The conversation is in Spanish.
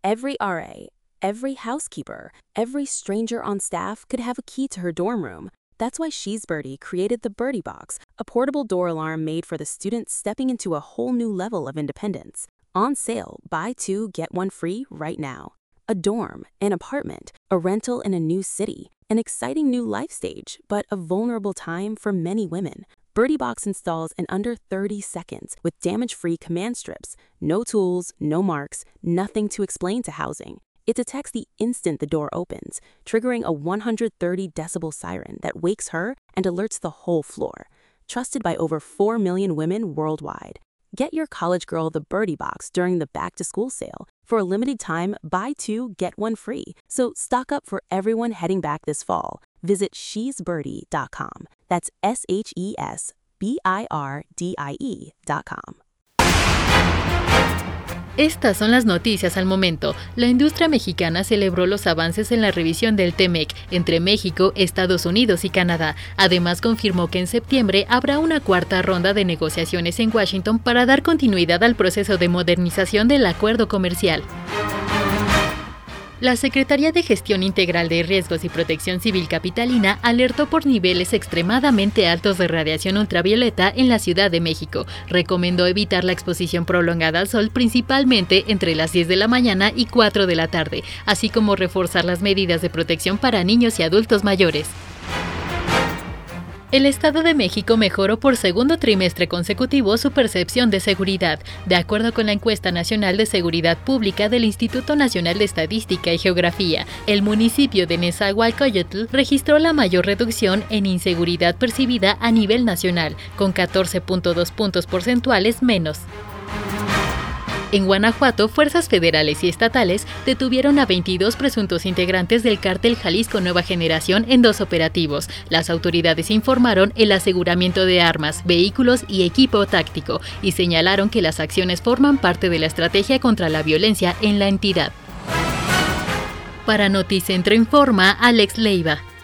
Every RA, every housekeeper, every stranger on staff could have a key to her dorm room. That's why She's Birdie created the Birdie Box, a portable door alarm made for the students stepping into a whole new level of independence. On sale, buy two, get one free right now. A dorm, an apartment, a rental in a new city, an exciting new life stage, but a vulnerable time for many women. Birdie Box installs in under 30 seconds with damage-free command strips. No tools, no marks, nothing to explain to housing. It detects the instant the door opens, triggering a 130 decibel siren that wakes her and alerts the whole floor. Trusted by over 4 million women worldwide. Get your college girl the Birdie Box during the back-to-school sale. For a limited time, buy two, get one free. So stock up for everyone heading back this fall. Visit shesbirdie.com. That's SHESBIRDIE.com. Estas son las noticias al momento. La industria mexicana celebró los avances en la revisión del TEMEC entre México, Estados Unidos y Canadá. Además, confirmó que en septiembre habrá una cuarta ronda de negociaciones en Washington para dar continuidad al proceso de modernización del acuerdo comercial. La Secretaría de Gestión Integral de Riesgos y Protección Civil capitalina alertó por niveles extremadamente altos de radiación ultravioleta en la Ciudad de México. Recomendó evitar la exposición prolongada al sol, principalmente entre las 10 de la mañana y 4 de la tarde, así como reforzar las medidas de protección para niños y adultos mayores. El Estado de México mejoró por segundo trimestre consecutivo su percepción de seguridad. De acuerdo con la Encuesta Nacional de Seguridad Pública del Instituto Nacional de Estadística y Geografía, el municipio de Nezahualcóyotl registró la mayor reducción en inseguridad percibida a nivel nacional, con 14.2 puntos porcentuales menos. En Guanajuato, fuerzas federales y estatales detuvieron a 22 presuntos integrantes del cártel Jalisco Nueva Generación en 2 operativos. Las autoridades informaron el aseguramiento de armas, vehículos y equipo táctico y señalaron que las acciones forman parte de la estrategia contra la violencia en la entidad. Para Noticentro informa Alex Leiva.